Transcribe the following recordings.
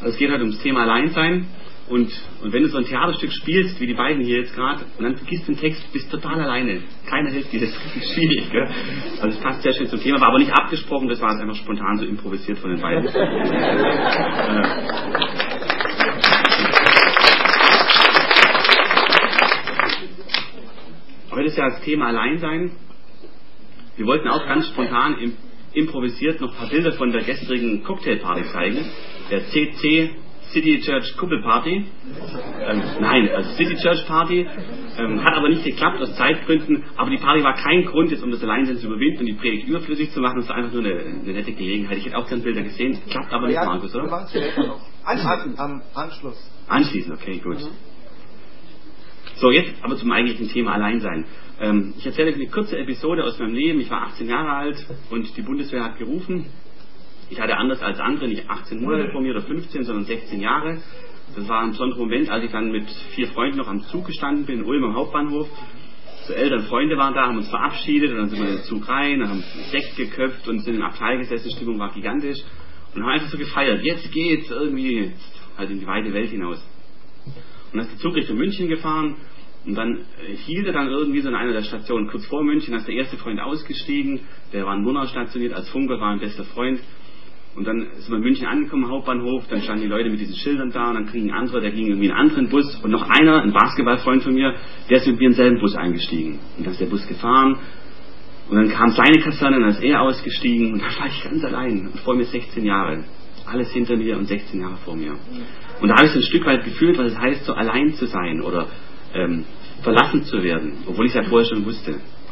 Also es geht halt ums Thema Alleinsein. Und wenn du so ein Theaterstück spielst, wie die beiden hier jetzt gerade, und dann vergisst den Text, bist total alleine. Keiner hilft dir, das ist richtig schwierig. Gell? Also es passt sehr schön zum Thema, war aber nicht abgesprochen, das war jetzt einfach spontan so improvisiert von den beiden. Heute ist ja das Thema Alleinsein. Wir wollten auch ganz spontan improvisiert noch ein paar Bilder von der gestrigen Cocktailparty zeigen. Der CC City Church Kuppelparty. Nein, also City Church Party. Hat aber nicht geklappt aus Zeitgründen. Aber die Party war kein Grund, jetzt um das Alleinsein zu überwinden und die Predigt überflüssig zu machen. Es war einfach nur eine nette Gelegenheit. Ich hätte auch gerne Bilder gesehen. Klappt aber nicht, Markus, oder? Wir machen es später noch. Am Anschluss. Anschließend, okay, gut. So, jetzt aber zum eigentlichen Thema Alleinsein. Ich erzähle euch eine kurze Episode aus meinem Leben. Ich war 18 Jahre alt und die Bundeswehr hat gerufen. Ich hatte anders als andere nicht 18 Monate vor mir oder 15, sondern 16 Jahre. Das war ein besonderer Moment, als ich dann mit 4 Freunden noch am Zug gestanden bin, in Ulm am Hauptbahnhof. So ältere Freunde waren da, haben uns verabschiedet und dann sind wir in den Zug rein, dann haben Sekt geköpft und sind im Abteil gesessen, die Stimmung war gigantisch und haben einfach so gefeiert. Jetzt geht's irgendwie halt in die weite Welt hinaus. Und dann ist der Zug Richtung München gefahren und dann hielt er dann irgendwie so in einer der Stationen kurz vor München, da ist der erste Freund ausgestiegen, der war in Murnau stationiert, als Funker war ein bester Freund. Und dann sind wir in München angekommen, am Hauptbahnhof, dann standen die Leute mit diesen Schildern da und dann kriegen ein anderer, der ging irgendwie in einen anderen Bus und noch einer, ein Basketballfreund von mir, der ist mit mir in denselben Bus eingestiegen. Und dann ist der Bus gefahren und dann kam seine Kaserne und dann ist er ausgestiegen und dann war ich ganz allein und vor mir 16 Jahre. Alles hinter mir und 16 Jahre vor mir. Und da habe ich so ein Stück weit gefühlt, was es heißt, so allein zu sein oder verlassen zu werden, obwohl ich es ja vorher schon wusste.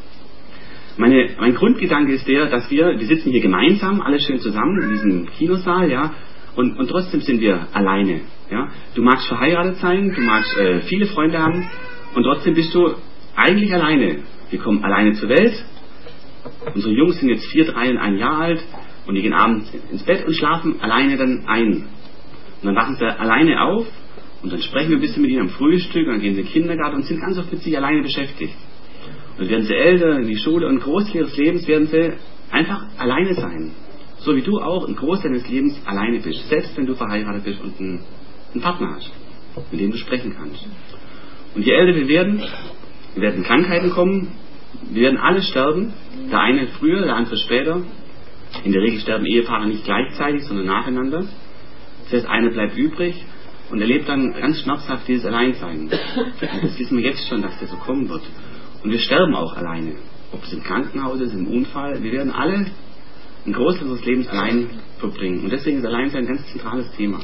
Mein Grundgedanke ist der, dass wir sitzen hier gemeinsam, alle schön zusammen in diesem Kinosaal, ja, und trotzdem sind wir alleine, ja. Du magst verheiratet sein, du magst viele Freunde haben und trotzdem bist du eigentlich alleine. Wir kommen alleine zur Welt. Unsere Jungs sind jetzt 4, 3 und 1 Jahr alt und die gehen abends ins Bett und schlafen alleine dann ein. Und dann wachen sie alleine auf und dann sprechen wir ein bisschen mit ihnen am Frühstück und dann gehen sie in den Kindergarten und sind ganz oft mit sich alleine beschäftigt. Und dann werden sie älter, in die Schule und Großteil ihres Lebens werden sie einfach alleine sein. So wie du auch ein Großteil deines Lebens alleine bist. Selbst wenn du verheiratet bist und einen Partner hast, mit dem du sprechen kannst. Und je älter wir werden Krankheiten kommen, wir werden alle sterben. Der eine früher, der andere später. In der Regel sterben Ehepaare nicht gleichzeitig, sondern nacheinander. Das heißt, einer bleibt übrig und erlebt dann ganz schmerzhaft dieses Alleinsein. Und das wissen wir jetzt schon, dass das so kommen wird. Und wir sterben auch alleine. Ob es im Krankenhaus ist, im Unfall. Wir werden alle einen Großteil unseres Lebens allein verbringen. Und deswegen ist Alleinsein ein ganz zentrales Thema.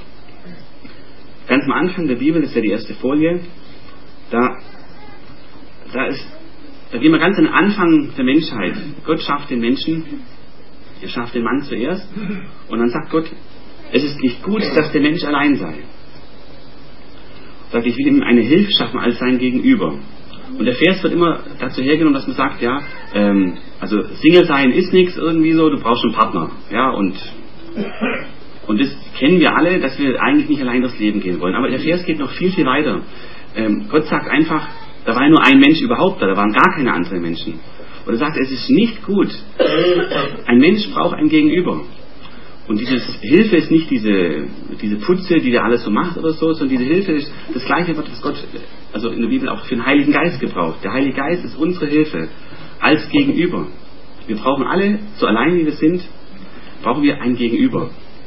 Ganz am Anfang der Bibel, das ist ja die erste Folie, da gehen wir ganz an den Anfang der Menschheit. Gott schafft den Menschen, er schafft den Mann zuerst. Und dann sagt Gott, es ist nicht gut, dass der Mensch allein sei. Er sagt, ich will ihm eine Hilfe schaffen als sein Gegenüber. Und der Vers wird immer dazu hergenommen, dass man sagt, ja, also Single sein ist nichts irgendwie so, du brauchst einen Partner. Ja, und das kennen wir alle, dass wir eigentlich nicht allein durchs Leben gehen wollen. Aber der Vers geht noch viel, viel weiter. Gott sagt einfach, da war ja nur ein Mensch überhaupt da waren gar keine anderen Menschen. Und er sagt, es ist nicht gut. Ein Mensch braucht ein Gegenüber. Und diese Hilfe ist nicht diese Putze, die der alles so macht oder so, sondern diese Hilfe ist das Gleiche, was Gott also in der Bibel auch für den Heiligen Geist gebraucht. Der Heilige Geist ist unsere Hilfe als Gegenüber. Wir brauchen alle, so allein wie wir sind, brauchen wir ein Gegenüber.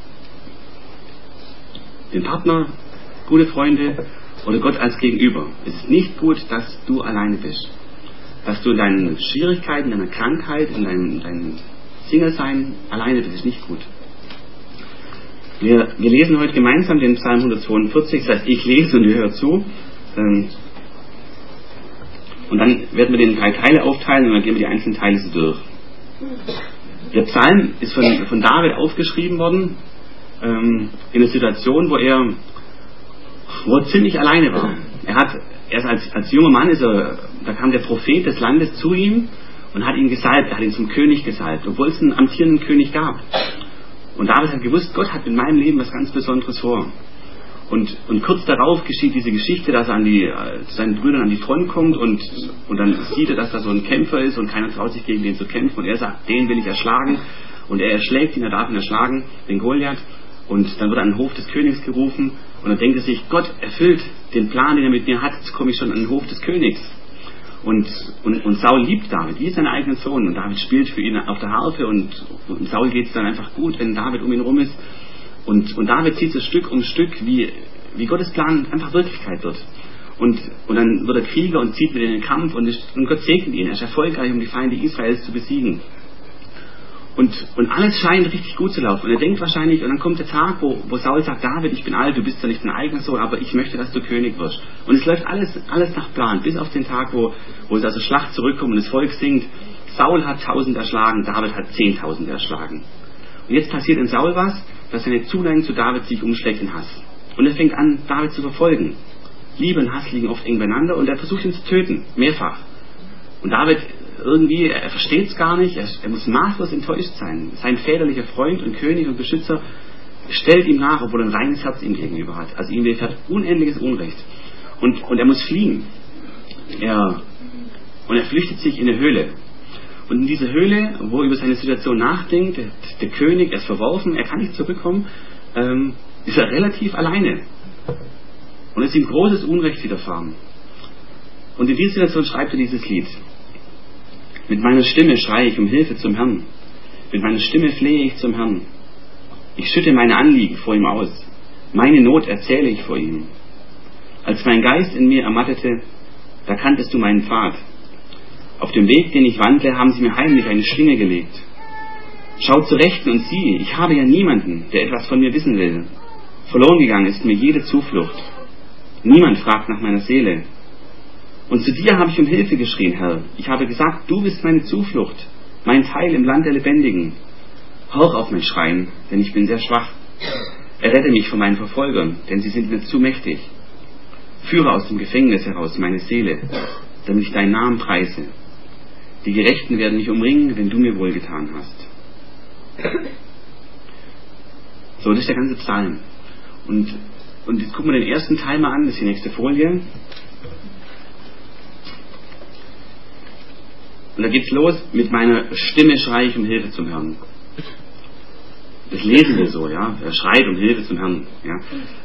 Den Partner, gute Freunde oder Gott als Gegenüber. Es ist nicht gut, dass du alleine bist. Dass du in deinen Schwierigkeiten, in deiner Krankheit, in deinem Single-Sein alleine bist, ist nicht gut. Wir lesen heute gemeinsam den Psalm 142, das heißt, ich lese und ihr hört zu. Und dann werden wir den in 3 Teile aufteilen und dann gehen wir die einzelnen Teile so durch. Der Psalm ist von David aufgeschrieben worden, in einer Situation, wo er ziemlich alleine war. Erst als junger Mann da kam der Prophet des Landes zu ihm und hat ihn gesalbt, er hat ihn zum König gesalbt, obwohl es einen amtierenden König gab. Und David hat gewusst, Gott hat in meinem Leben was ganz Besonderes vor. Und kurz darauf geschieht diese Geschichte, dass er zu seinen Brüdern an die Front kommt und dann sieht er, dass da so ein Kämpfer ist und keiner traut sich gegen den zu kämpfen und er sagt, den will ich erschlagen und er erschlägt ihn, er darf ihn erschlagen, den Goliath. Und dann wird er an den Hof des Königs gerufen und dann denkt er sich, Gott erfüllt den Plan, den er mit mir hat, jetzt komme ich schon an den Hof des Königs. Und Saul liebt David, wie seinen eigenen Sohn. Und David spielt für ihn auf der Harfe und Saul geht es dann einfach gut, wenn David um ihn rum ist. Und David sieht es Stück um Stück, wie Gottes Plan einfach Wirklichkeit wird. Und dann wird er Krieger und zieht mit in den Kampf und Gott segnet ihn. Er ist erfolgreich, um die Feinde Israels zu besiegen. Und alles scheint richtig gut zu laufen. Und er denkt wahrscheinlich, und dann kommt der Tag, wo Saul sagt, David, ich bin alt, du bist ja nicht dein eigener Sohn, aber ich möchte, dass du König wirst. Und es läuft alles nach Plan, bis auf den Tag, wo es also Schlacht zurückkommt und das Volk singt, Saul hat 1000 erschlagen, David hat 10.000 erschlagen. Und jetzt passiert in Saul was, dass seine Zuneigung zu David sich umschlägt in Hass. Und er fängt an, David zu verfolgen. Liebe und Hass liegen oft eng beieinander und er versucht ihn zu töten, mehrfach. Und David irgendwie, er versteht es gar nicht, er muss maßlos enttäuscht sein. Sein väterlicher Freund und König und Beschützer stellt ihm nach, obwohl er ein reines Herz ihm gegenüber hat. Also ihm widerfährt unendliches Unrecht. Und er muss fliehen. Er flüchtet sich in eine Höhle. Und in dieser Höhle, wo er über seine Situation nachdenkt, der König, er ist verworfen, er kann nicht zurückkommen, ist er relativ alleine. Und es ist ihm großes Unrecht widerfahren. Und in dieser Situation schreibt er dieses Lied. Mit meiner Stimme schreie ich um Hilfe zum Herrn. Mit meiner Stimme flehe ich zum Herrn. Ich schütte meine Anliegen vor ihm aus. Meine Not erzähle ich vor ihm. Als mein Geist in mir ermattete, da kanntest du meinen Pfad. Auf dem Weg, den ich wandle, haben sie mir heimlich eine Schlinge gelegt. Schaut zur Rechten und siehe, ich habe ja niemanden, der etwas von mir wissen will. Verloren gegangen ist mir jede Zuflucht. Niemand fragt nach meiner Seele. Und zu dir habe ich um Hilfe geschrien, Herr. Ich habe gesagt, du bist meine Zuflucht, mein Teil im Land der Lebendigen. Horch auf mein Schreien, denn ich bin sehr schwach. Errette mich von meinen Verfolgern, denn sie sind mir zu mächtig. Führe aus dem Gefängnis heraus meine Seele, damit ich deinen Namen preise. Die Gerechten werden mich umringen, wenn du mir wohlgetan hast. So, das ist der ganze Psalm. Und jetzt gucken wir den ersten Teil mal an, das ist die nächste Folie. Und da geht's los, mit meiner Stimme schreie ich um Hilfe zum Herrn. Das lesen wir so, ja. Er schreit um Hilfe zum Herrn. Ja.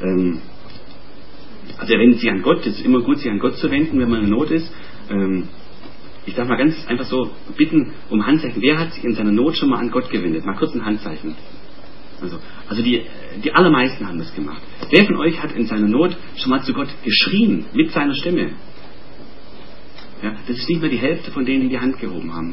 Also er wendet sich an Gott, es ist immer gut, sich an Gott zu wenden, wenn man in Not ist. Ich darf mal ganz einfach so bitten um Handzeichen. Wer hat sich in seiner Not schon mal an Gott gewendet? Mal kurz ein Handzeichen. Also die allermeisten haben das gemacht. Wer von euch hat in seiner Not schon mal zu Gott geschrien, mit seiner Stimme? Ja, das ist nicht mehr die Hälfte von denen, die die Hand gehoben haben.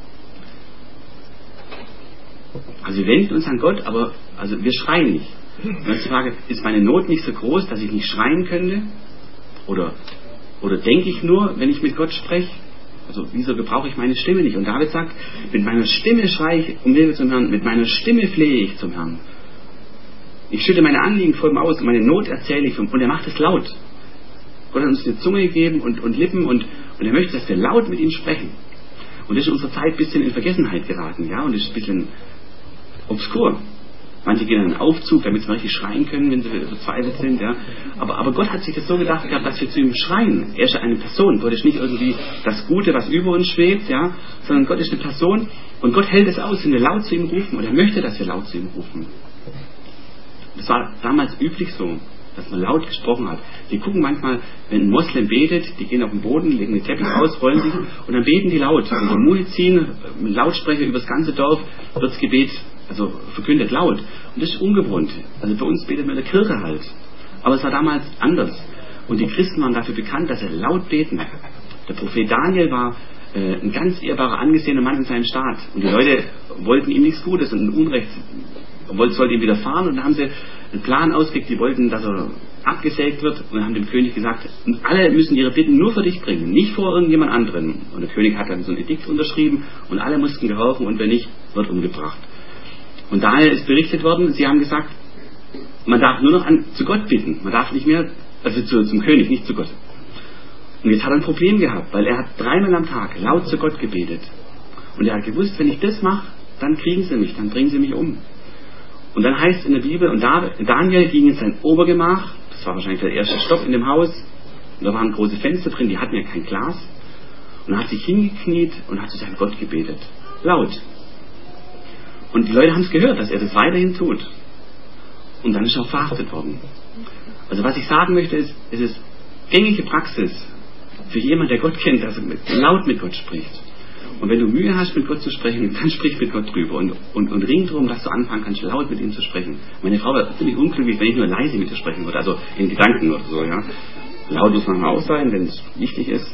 Also wir wenden uns an Gott, aber also wir schreien nicht. Und dann ist die Frage, ist meine Not nicht so groß, dass ich nicht schreien könnte? Oder denke ich nur, wenn ich mit Gott spreche? Also wieso gebrauche ich meine Stimme nicht? Und David sagt, mit meiner Stimme schreie ich um Hilfe zum Herrn, mit meiner Stimme flehe ich zum Herrn. Ich schütte meine Anliegen vor ihm aus und meine Not erzähle ich. Und er macht es laut. Gott hat uns eine Zunge gegeben und Lippen und er möchte, dass wir laut mit ihm sprechen. Und das ist in unserer Zeit ein bisschen in Vergessenheit geraten, ja, und das ist ein bisschen obskur. Manche gehen in einen Aufzug, damit sie mal richtig schreien können, wenn sie verzweifelt sind, ja. Aber Gott hat sich das so gedacht gehabt, dass wir zu ihm schreien. Er ist eine Person. Gott ist nicht irgendwie das Gute, was über uns schwebt, ja, sondern Gott ist eine Person und Gott hält es aus, wenn wir laut zu ihm rufen und er möchte, dass wir laut zu ihm rufen. Das war damals üblich so, dass man laut gesprochen hat. Die gucken manchmal, wenn ein Moslem betet, die gehen auf den Boden, legen den Teppich aus, rollen sich und dann beten die laut. Und der Muezzin, mit Lautsprecher über das ganze Dorf, wird das Gebet verkündet laut. Und das ist ungewohnt. Also bei uns betet man in der Kirche halt. Aber es war damals anders. Und die Christen waren dafür bekannt, dass sie laut beten. Der Prophet Daniel war ein ganz ehrbarer, angesehener Mann in seinem Staat. Und die Leute wollten ihm nichts Gutes und ein Unrecht sollte ihm widerfahren. Und dann haben sie einen Plan ausgelegt, die wollten, dass er abgesägt wird. Und haben dem König gesagt, alle müssen ihre Bitten nur für dich bringen, nicht vor irgendjemand anderen. Und der König hat dann so ein Edikt unterschrieben und alle mussten gehorchen und wer nicht, wird umgebracht. Und daher ist berichtet worden, sie haben gesagt, man darf nur noch zu Gott bitten. Man darf nicht mehr, also zum König, nicht zu Gott. Und jetzt hat er ein Problem gehabt, weil er hat 3-mal am Tag laut zu Gott gebetet. Und er hat gewusst, wenn ich das mache, dann kriegen sie mich, dann bringen sie mich um. Und dann heißt es in der Bibel, und Daniel ging in sein Obergemach, das war wahrscheinlich der erste Stock in dem Haus, und da waren große Fenster drin, die hatten ja kein Glas. Und er hat sich hingekniet und hat zu seinem Gott gebetet. Laut. Und die Leute haben es gehört, dass er das weiterhin tut. Und dann ist er auch verhaftet worden. Also was ich sagen möchte ist, es ist gängige Praxis für jemanden, der Gott kennt, dass er laut mit Gott spricht. Und wenn du Mühe hast, mit Gott zu sprechen, dann sprich mit Gott drüber und ring drum, dass du anfangen kannst, laut mit ihm zu sprechen. Meine Frau wäre ziemlich unglücklich, wenn ich nur leise mit ihr sprechen würde, also in Gedanken oder so, ja. Laut muss manchmal auch sein, wenn es wichtig ist.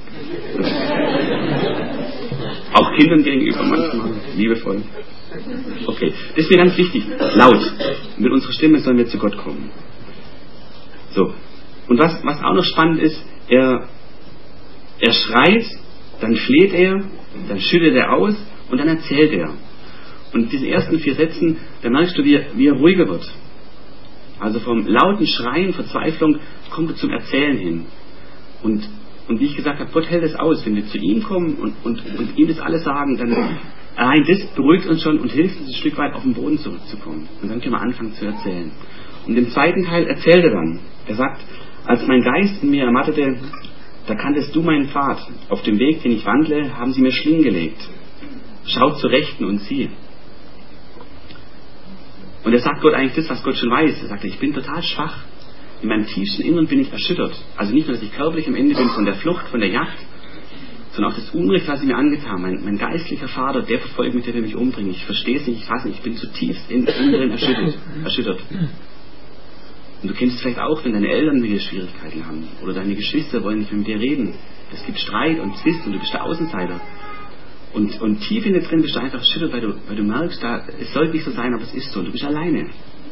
Auch Kindern gegenüber manchmal, liebevoll. Okay, das ist mir ganz wichtig. Laut. Mit unserer Stimme sollen wir zu Gott kommen. So. Und was auch noch spannend ist, er schreit, dann fleht er, dann schüttet er aus und dann erzählt er. Und diese ersten 4 Sätzen, da merkst du, wie er ruhiger wird. Also vom lauten Schreien, Verzweiflung, kommt er zum Erzählen hin. Und wie ich gesagt habe, Gott hält es aus. Wenn wir zu ihm kommen und ihm das alles sagen, dann allein das beruhigt uns schon und hilft uns ein Stück weit auf den Boden zurückzukommen. Und dann können wir anfangen zu erzählen. Und im zweiten Teil erzählt er dann. Er sagt, als mein Geist in mir ermattete, da kanntest du meinen Pfad. Auf dem Weg, den ich wandle, haben sie mir Schlingen gelegt. Schaut zur Rechten und sieh. Und er sagt Gott eigentlich das, was Gott schon weiß. Er sagt, ich bin total schwach. In meinem tiefsten Inneren bin ich erschüttert. Also nicht nur, dass ich körperlich am Ende bin von der Flucht, von der Jagd, sondern auch das Unrecht, was sie mir angetan haben. Mein geistlicher Vater, der verfolgt mich, der will mich umbringen. Ich verstehe es nicht, ich fasse nicht. Ich bin zutiefst im Inneren erschüttert. Und du kennst es vielleicht auch, wenn deine Eltern mit dir Schwierigkeiten haben. Oder deine Geschwister wollen nicht mit dir reden. Es gibt Streit und Zwist und du bist der Außenseiter. Und tief in dir drin bist du einfach erschüttert, weil du merkst, es sollte nicht so sein, aber es ist so. Du bist alleine.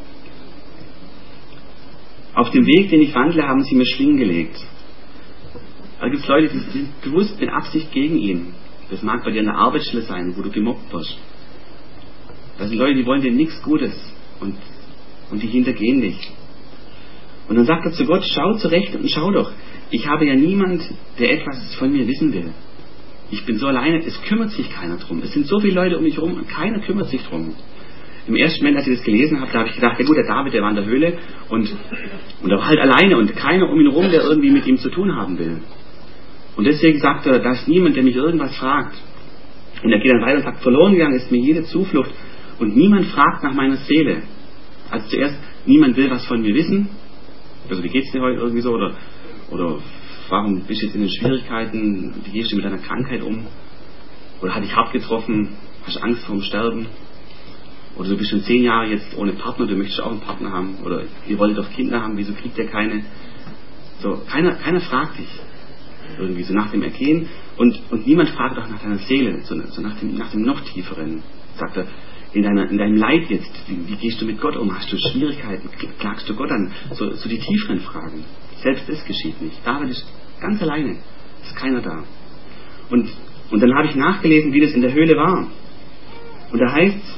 Auf dem Weg, den ich wandle, haben sie mir Schlingen gelegt. Da gibt es Leute, die sind bewusst mit Absicht gegen ihn. Das mag bei dir an der Arbeitsstelle sein, wo du gemobbt wirst. Das sind Leute, die wollen dir nichts Gutes und die hintergehen dich. Und dann sagt er zu Gott, schau zurecht und schau doch, ich habe ja niemand, der etwas von mir wissen will. Ich bin so alleine, es kümmert sich keiner drum. Es sind so viele Leute um mich herum und keiner kümmert sich drum. Im ersten Moment, als ich das gelesen habe, da habe ich gedacht, ja gut, der David, der war in der Höhle und er war halt alleine und keiner um ihn herum, der irgendwie mit ihm zu tun haben will. Und deswegen sagt er, da ist niemand, der mich irgendwas fragt. Und er geht dann weiter und sagt, verloren gegangen ist mir jede Zuflucht und niemand fragt nach meiner Seele. Also zuerst, niemand will was von mir wissen. Also wie geht's dir heute irgendwie so? Oder warum bist du jetzt in den Schwierigkeiten? Wie gehst du mit deiner Krankheit um? Oder hat dich hart getroffen? Hast du Angst vorm Sterben? Oder du bist schon 10 Jahre jetzt ohne Partner, du möchtest auch einen Partner haben. Oder ihr wolltet doch Kinder haben, wieso kriegt ihr keine? So, keiner fragt dich. Irgendwie so nach dem Ergehen. Und niemand fragt auch nach deiner Seele, so nach dem noch tieferen. Sagt er, in deinem Leid jetzt, wie gehst du mit Gott um? Hast du Schwierigkeiten? Klagst du Gott an? So die tieferen Fragen. Selbst das geschieht nicht. David ist ganz alleine. Ist keiner da. Und dann habe ich nachgelesen, wie das in der Höhle war. Und da heißt es,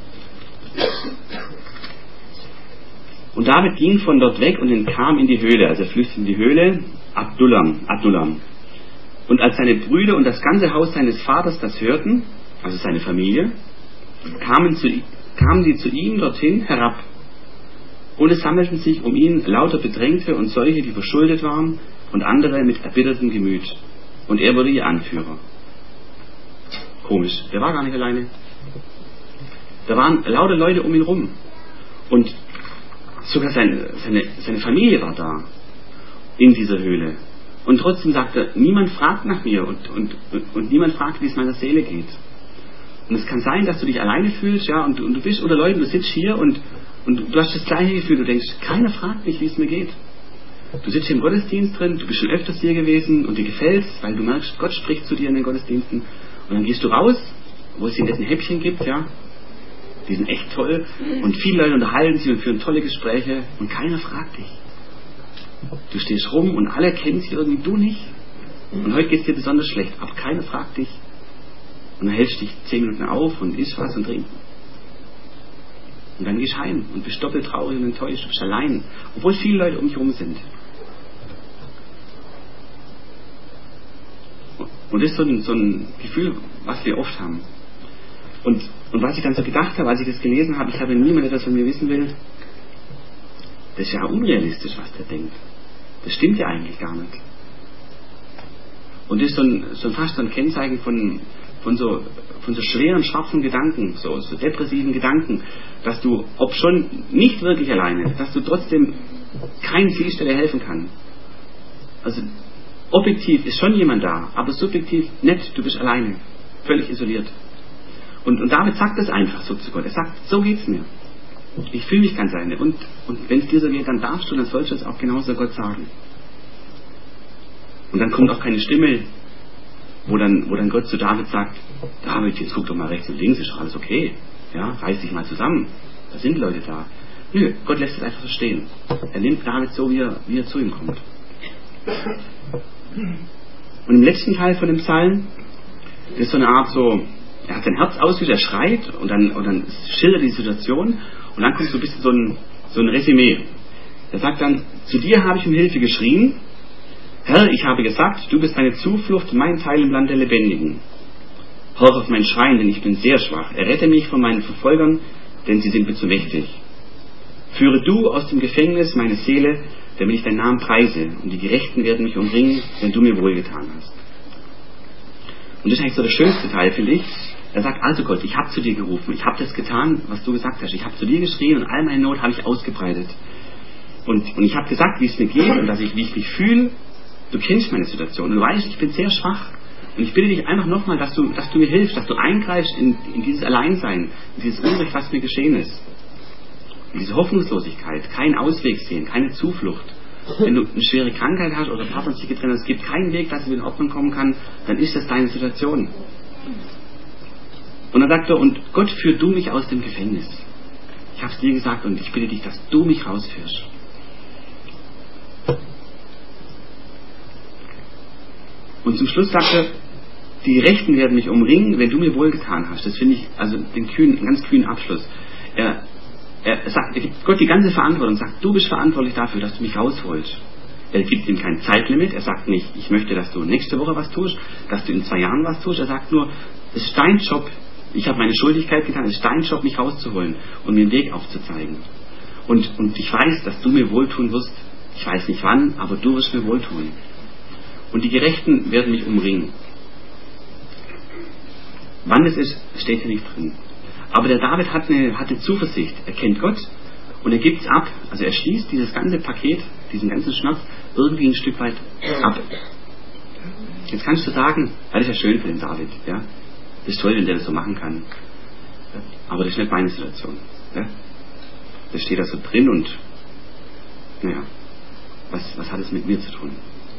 und David ging von dort weg und entkam in die Höhle. Also er flüchtete in die Höhle, Adullam. Und als seine Brüder und das ganze Haus seines Vaters das hörten, also seine Familie, kamen sie zu ihm dorthin herab. Und es sammelten sich um ihn lauter Bedrängte und solche, die verschuldet waren, und andere mit erbittertem Gemüt. Und er wurde ihr Anführer. Komisch, der war gar nicht alleine. Da waren lauter Leute um ihn rum. Und sogar seine Familie war da, in dieser Höhle. Und trotzdem sagt er, niemand fragt nach mir und niemand fragt, wie es meiner Seele geht. Und es kann sein, dass du dich alleine fühlst, ja, und du bist unter Leuten, du sitzt hier und du hast das gleiche Gefühl, du denkst, keiner fragt mich, wie es mir geht. Du sitzt hier im Gottesdienst drin, du bist schon öfters hier gewesen und dir gefällt's, weil du merkst, Gott spricht zu dir in den Gottesdiensten. Und dann gehst du raus, wo es hier ein Häppchen gibt, ja, die sind echt toll und viele Leute unterhalten sich und führen tolle Gespräche und keiner fragt dich. Du stehst rum und alle kennen sich irgendwie, du nicht. Und heute geht es dir besonders schlecht, aber keiner fragt dich. Und dann hältst du dich 10 Minuten auf und isst was und trinkst. Und dann gehst du heim und bist doppelt traurig und enttäuscht, du bist allein, obwohl viele Leute um dich herum sind. Und das ist so ein Gefühl, was wir oft haben. Und was ich dann so gedacht habe, als ich das gelesen habe, ich habe niemanden, der das von mir wissen will, das ist ja unrealistisch, was der denkt. Das stimmt ja eigentlich gar nicht. Und das ist fast so ein Kennzeichen von von so schweren, schwarzen Gedanken, so depressiven Gedanken, dass du, ob schon nicht wirklich alleine, dass du trotzdem kein siehst, der dir helfen kann. Also objektiv ist schon jemand da, aber subjektiv nicht, du bist alleine, völlig isoliert. Und David sagt das einfach so zu Gott. Er sagt, so geht's mir. Ich fühle mich ganz alleine. Und wenn es dir so geht, dann darfst du, dann sollst du es auch genauso Gott sagen. Und dann kommt auch keine Stimme, wo dann Gott zu David sagt, David, jetzt guck doch mal rechts und links, ist doch alles okay. Ja, reiß dich mal zusammen. Da sind Leute da. Nö, Gott lässt es einfach so stehen. Er nimmt David so, wie er zu ihm kommt. Und im letzten Teil von dem Psalm ist so eine Art so, er hat sein Herz ausgeschüttet, er schreit und dann schildert die Situation und dann kommt so ein bisschen so ein Resümee. Er sagt dann, zu dir habe ich um Hilfe geschrien, Herr, ich habe gesagt, du bist meine Zuflucht, mein Teil im Land der Lebendigen. Hör auf mein Schreien, denn ich bin sehr schwach. Errette mich von meinen Verfolgern, denn sie sind mir zu mächtig. Führe du aus dem Gefängnis meine Seele, damit ich deinen Namen preise, und die Gerechten werden mich umringen, wenn du mir wohlgetan hast. Und das ist eigentlich so der schönste Teil, finde ich. Er sagt, also Gott, ich habe zu dir gerufen, ich habe das getan, was du gesagt hast. Ich habe zu dir geschrien und all meine Not habe ich ausgebreitet. Und ich habe gesagt, wie es mir geht und wie ich mich fühle. Du kennst meine Situation und du weißt, ich bin sehr schwach. Und ich bitte dich einfach nochmal, dass du mir hilfst, dass du eingreifst in dieses Alleinsein, in dieses Unrecht, was mir geschehen ist. In diese Hoffnungslosigkeit, keinen Ausweg sehen, keine Zuflucht. Wenn du eine schwere Krankheit hast oder Partner sich getrennt hat, es gibt keinen Weg, dass es wieder in Ordnung kommen kann, dann ist das deine Situation. Und dann sagt er, und Gott, führ du mich aus dem Gefängnis. Ich habe es dir gesagt und ich bitte dich, dass du mich rausführst. Und zum Schluss sagt er, die Rechten werden mich umringen, wenn du mir wohlgetan hast. Das finde ich also einen ganz kühnen Abschluss. Er gibt Gott die ganze Verantwortung und sagt, du bist verantwortlich dafür, dass du mich rausholst. Er gibt ihm kein Zeitlimit. Er sagt nicht, ich möchte, dass du nächste Woche was tust, dass du in 2 Jahren was tust. Er sagt nur, es ist dein Job. Ich habe meine Schuldigkeit getan. Es ist dein Job, mich rauszuholen und mir den Weg aufzuzeigen. Und ich weiß, dass du mir wohltun wirst. Ich weiß nicht wann, aber du wirst mir wohltun. Und die Gerechten werden mich umringen. Wann es ist, steht hier nicht drin. Aber der David hat eine Zuversicht. Er kennt Gott und er gibt es ab. Also er schließt dieses ganze Paket, diesen ganzen Schmerz, irgendwie ein Stück weit ab. Jetzt kannst du sagen, das ist ja schön für den David. Ja? Das ist toll, wenn der das so machen kann. Aber das ist nicht meine Situation. Ja? Das steht da so drin und naja, was hat es mit mir zu tun?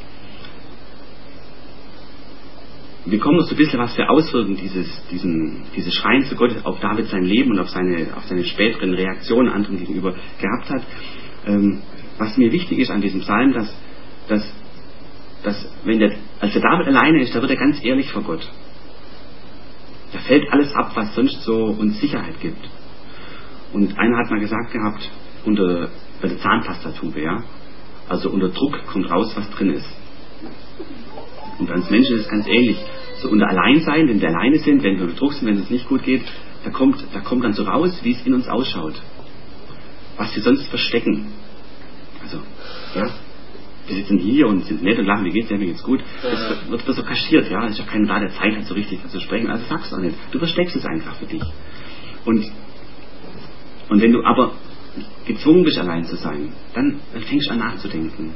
Wir kommen noch so ein bisschen, was für Auswirkungen dieses Schreien zu Gott auf David sein Leben und auf seine späteren Reaktionen anderen gegenüber gehabt hat. Was mir wichtig ist an diesem Psalm, dass als der David alleine ist, da wird er ganz ehrlich vor Gott. Da fällt alles ab, was sonst so uns Sicherheit gibt. Und einer hat mal gesagt gehabt, bei der Zahnpastatube, ja, also unter Druck kommt raus, was drin ist. Und als Menschen ist es ganz ähnlich. So unter Alleinsein, wenn wir alleine sind, wenn wir unter Druck sind, wenn es uns nicht gut geht, da kommt dann so raus, wie es in uns ausschaut. Was wir sonst verstecken. Also, ja, wir sitzen hier und sind nett und lachen, wie geht's dir, mir geht's gut. Das wird so kaschiert, ja, es ist ja keiner da, der Zeit hat, so richtig zu sprechen, also sag's auch nicht. Du versteckst es einfach für dich. Und wenn du aber gezwungen bist, allein zu sein, dann fängst du an nachzudenken.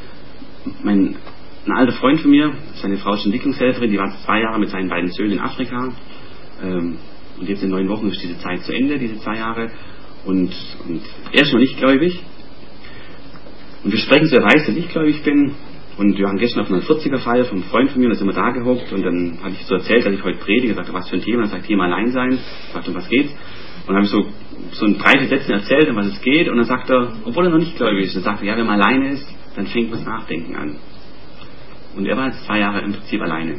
Ein alter Freund von mir, seine Frau ist Entwicklungshelferin, die war 2 Jahre mit seinen beiden Söhnen in Afrika. Und jetzt in 9 Wochen ist diese Zeit zu Ende, diese 2 Jahre. Und er ist noch nicht gläubig. Und wir sprechen so, er weiß, dass ich gläubig bin. Und wir waren gestern auf einer 40er-Feier vom Freund von mir, da sind wir da gehockt. Und dann habe ich so erzählt, dass ich heute predige. Er sagte, was für ein Thema? Er sagt, Thema Alleinsein. Ich sagte, um was geht's? Und dann habe ich so in 3-4 Sätzen erzählt, um was es geht. Und dann sagt er, obwohl er noch nicht gläubig ist, dann sagt er, ja, wenn man alleine ist, dann fängt man das Nachdenken an. Und er war jetzt 2 Jahre im Prinzip alleine.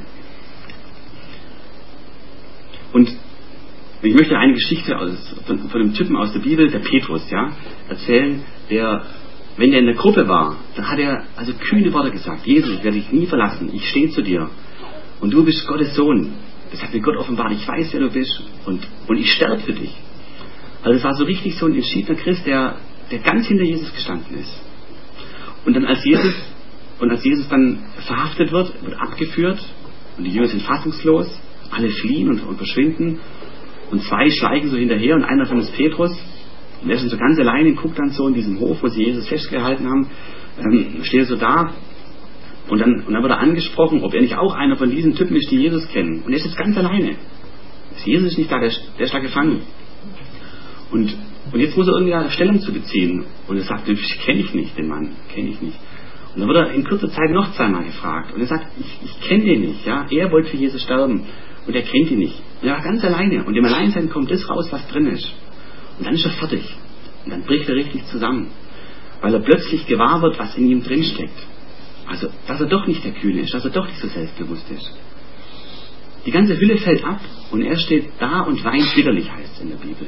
Und ich möchte eine Geschichte von einem Typen aus der Bibel, der Petrus, ja, erzählen, wenn er in der Gruppe war, dann hat er also kühne Worte gesagt. Jesus, ich werde dich nie verlassen, ich stehe zu dir. Und du bist Gottes Sohn. Das hat mir Gott offenbart, ich weiß, wer du bist und ich sterbe für dich. Also es war so richtig so ein entschiedener Christ, der ganz hinter Jesus gestanden ist. Und dann als Jesus dann verhaftet wird abgeführt und die Jünger sind fassungslos Alle fliehen und verschwinden. Und 2 schleichen so hinterher und einer davon ist Petrus. Und er ist so ganz alleine, guckt dann so in diesem Hof, wo sie Jesus festgehalten haben, steht er so da. Und dann wird er angesprochen, ob er nicht auch einer von diesen Typen ist, die Jesus kennen. Und er ist jetzt ganz alleine. Jesus ist nicht da, der ist da gefangen. Und jetzt muss er irgendwie da Stellung zu beziehen. Und er sagt, ich kenne ich nicht, den Mann, kenne ich nicht. Und dann wird er in kurzer Zeit noch 2-mal gefragt. Und er sagt, ich kenne den nicht. Ja? Er wollte für Jesus sterben. Und er kennt ihn nicht. Und er war ganz alleine. Und im Alleinsein kommt das raus, was drin ist. Und dann ist er fertig. Und dann bricht er richtig zusammen. Weil er plötzlich gewahr wird, was in ihm drin steckt. Also, dass er doch nicht der Kühne ist, dass er doch nicht so selbstbewusst ist. Die ganze Hülle fällt ab und er steht da und weint bitterlich, heißt es in der Bibel.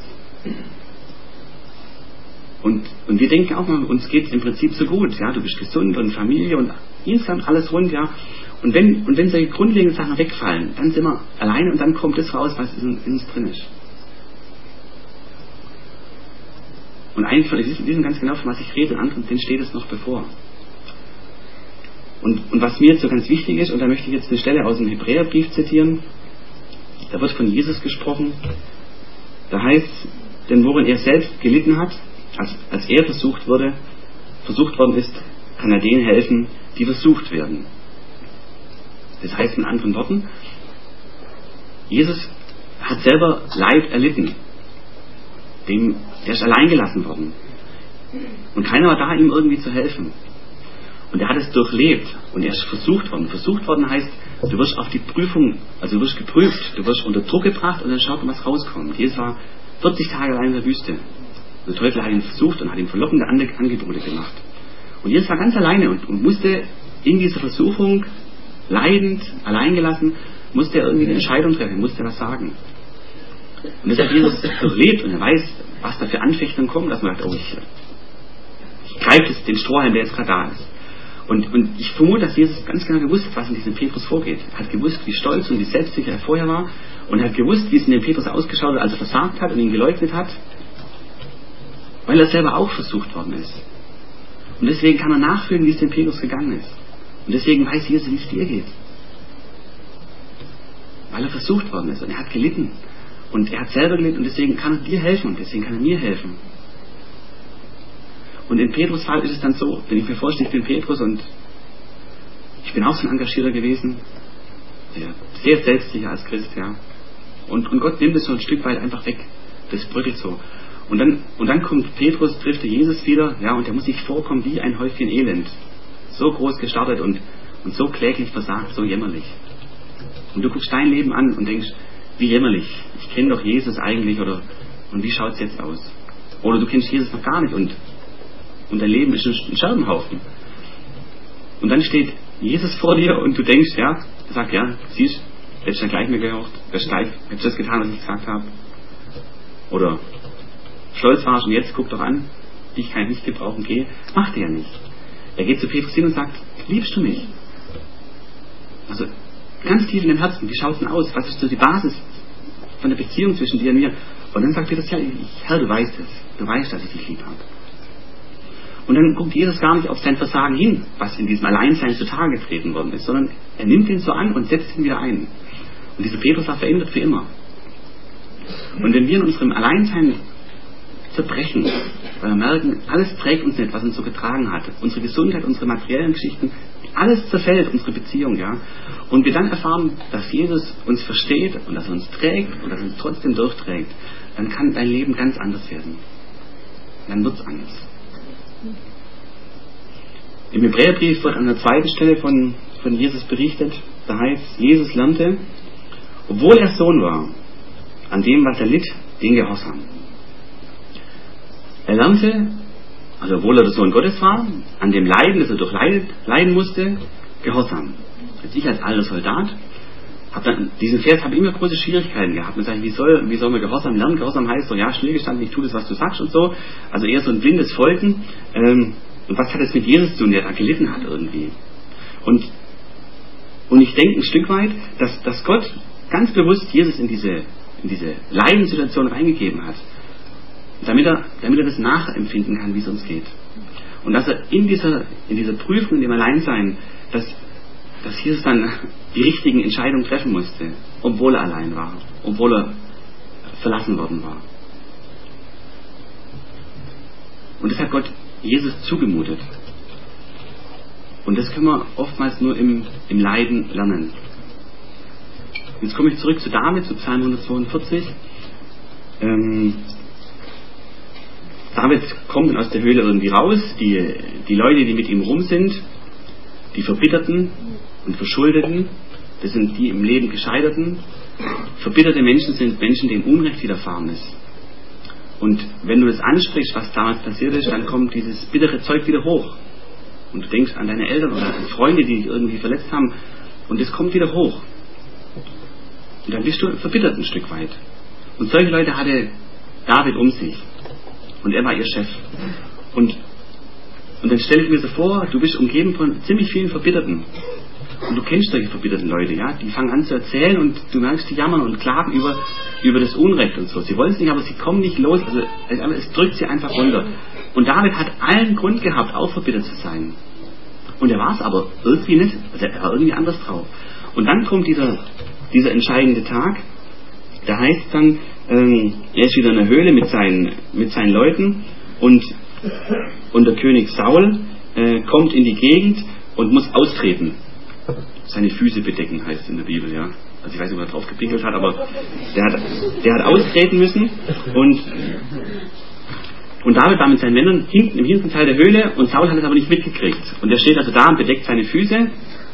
Und wir denken auch mal, uns geht es im Prinzip so gut. Ja, du bist gesund und Familie und insgesamt alles rund, ja. Und wenn solche grundlegenden Sachen wegfallen, dann sind wir alleine und dann kommt das raus, was in uns drin ist. Und eigentlich wissen ganz genau, von was ich rede, und anderen, denen steht es noch bevor. Und was mir jetzt so ganz wichtig ist, und da möchte ich jetzt eine Stelle aus dem Hebräerbrief zitieren, da wird von Jesus gesprochen, da heißt, denn worin er selbst gelitten hat, als er versucht worden ist, kann er denen helfen, die versucht werden. Das heißt mit anderen Worten, Jesus hat selber Leid erlitten. Er ist allein gelassen worden. Und keiner war da, ihm irgendwie zu helfen. Und er hat es durchlebt und er ist versucht worden. Versucht worden heißt, du wirst auf die Prüfung, also du wirst geprüft, du wirst unter Druck gebracht und dann schaut man, was rauskommt. Jesus war 40 Tage allein in der Wüste. Der Teufel hat ihn versucht und hat ihm verlockende Angebote gemacht. Und Jesus war ganz alleine und musste in dieser Versuchung, leidend, alleingelassen, musste er irgendwie eine Entscheidung treffen, musste was sagen. Und das hat Jesus durchlebt und er weiß, was da für Anfechtungen kommen, dass man sagt, oh, ich greife den Strohhalm, der jetzt gerade da ist. Und ich vermute, dass Jesus ganz genau gewusst hat, was in diesem Petrus vorgeht. Er hat gewusst, wie stolz und wie selbstsicher er vorher war. Und er hat gewusst, wie es in dem Petrus ausgeschaut hat, als er versagt hat und ihn geleugnet hat. Weil er selber auch versucht worden ist. Und deswegen kann er nachfühlen, wie es dem Petrus gegangen ist. Und deswegen weiß Jesus, wie es dir geht. Weil er versucht worden ist. Und er hat gelitten. Und er hat selber gelitten. Und deswegen kann er dir helfen. Und deswegen kann er mir helfen. Und in Petrus' Fall ist es dann so, wenn ich mir vorstelle, ich bin Petrus und ich bin auch so ein Engagierter gewesen, sehr selbstsicher als Christ, ja. Und Gott nimmt es so ein Stück weit einfach weg. Das bröckelt so. Und dann kommt Petrus, trifft Jesus wieder, ja, und der muss sich vorkommen wie ein Häufchen Elend. So groß gestartet und so kläglich versagt, so jämmerlich. Und du guckst dein Leben an und denkst, wie jämmerlich. Ich kenne doch Jesus eigentlich, und wie schaut es jetzt aus? Oder du kennst Jesus noch gar nicht und dein Leben ist ein Scherbenhaufen. Und dann steht Jesus vor dir und du denkst, ja, er sagt, ja, siehst, hättest du gleich mir gehört, hättest du das getan, was ich gesagt habe. Oder stolz warst und jetzt guck doch an, dich kann ich nicht gebrauchen, geh. Macht er ja nicht. Er geht zu Petrus hin und sagt, liebst du mich? Also ganz tief in dem Herzen, wie schaut es denn aus? Was ist so die Basis von der Beziehung zwischen dir und mir? Und dann sagt Petrus, ja, Herr, du weißt es. Du weißt, dass ich dich lieb habe. Und dann guckt Jesus gar nicht auf sein Versagen hin, was in diesem Alleinsein zutage getreten worden ist, sondern er nimmt ihn so an und setzt ihn wieder ein. Und dieser Petrus war verändert für immer. Und wenn wir in unserem Alleinsein zerbrechen, weil wir merken, alles trägt uns nicht, was uns so getragen hat, unsere Gesundheit, unsere materiellen Geschichten, alles zerfällt, unsere Beziehung, ja, und wir dann erfahren, dass Jesus uns versteht und dass er uns trägt und dass er uns trotzdem durchträgt, dann kann dein Leben ganz anders werden. Dann wird es anders. Im Hebräerbrief wird an der zweiten Stelle von Jesus berichtet, da heißt, Jesus lernte, obwohl er Sohn war, an dem, was er litt, den Gehorsam. Er lernte, also obwohl er der Sohn Gottes war, an dem Leiden, das er durchleiden musste, Gehorsam. Jetzt ich als alter Soldat, diesen Vers habe ich immer große Schwierigkeiten gehabt. Und sage, wie soll man Gehorsam lernen? Gehorsam heißt so, ja, stillgestanden, ich tue das, was du sagst und so. Also eher so ein blindes Folgen. Und was hat es mit Jesus zu tun, der da gelitten hat irgendwie? Und ich denke ein Stück weit, dass Gott ganz bewusst Jesus in diese Leidenssituation reingegeben hat, damit er das nachempfinden kann, wie es uns geht. Und dass er in dieser Prüfung, in dem Alleinsein, dass dass Jesus dann die richtigen Entscheidungen treffen musste, obwohl er allein war, obwohl er verlassen worden war. Und das hat Gott Jesus zugemutet. Und das können wir oftmals nur im Leiden lernen. Jetzt komme ich zurück zu David, zu Psalm 142. David kommt aus der Höhle irgendwie raus. Die Leute, die mit ihm rum sind, die Verbitterten und Verschuldeten, das sind die im Leben Gescheiterten. Verbitterte Menschen sind Menschen, denen Unrecht widerfahren ist. Und wenn du das ansprichst, was damals passiert ist, dann kommt dieses bittere Zeug wieder hoch. Und du denkst an deine Eltern oder an Freunde, die dich irgendwie verletzt haben. Und das kommt wieder hoch. Und dann bist du verbittert ein Stück weit. Und solche Leute hatte David um sich. Und er war ihr Chef. Und dann stelle ich mir so vor, du bist umgeben von ziemlich vielen Verbitterten. Und du kennst solche verbitterten Leute, ja? Die fangen an zu erzählen und du merkst, die jammern und klagen über das Unrecht und so. Sie wollen es nicht, aber sie kommen nicht los. Also es drückt sie einfach runter. Und David hat allen Grund gehabt, auch verbittert zu sein. Und er war es aber irgendwie nicht. Also er war irgendwie anders drauf. Und dann kommt dieser entscheidende Tag. Da heißt es dann, er ist wieder in der Höhle mit seinen Leuten und der König Saul kommt in die Gegend und muss austreten. Seine Füße bedecken, heißt es in der Bibel, ja. Also ich weiß nicht, ob er drauf gepinkelt hat, aber der hat austreten müssen und David war mit seinen Männern im hinten Teil der Höhle und Saul hat es aber nicht mitgekriegt. Und er steht also da und bedeckt seine Füße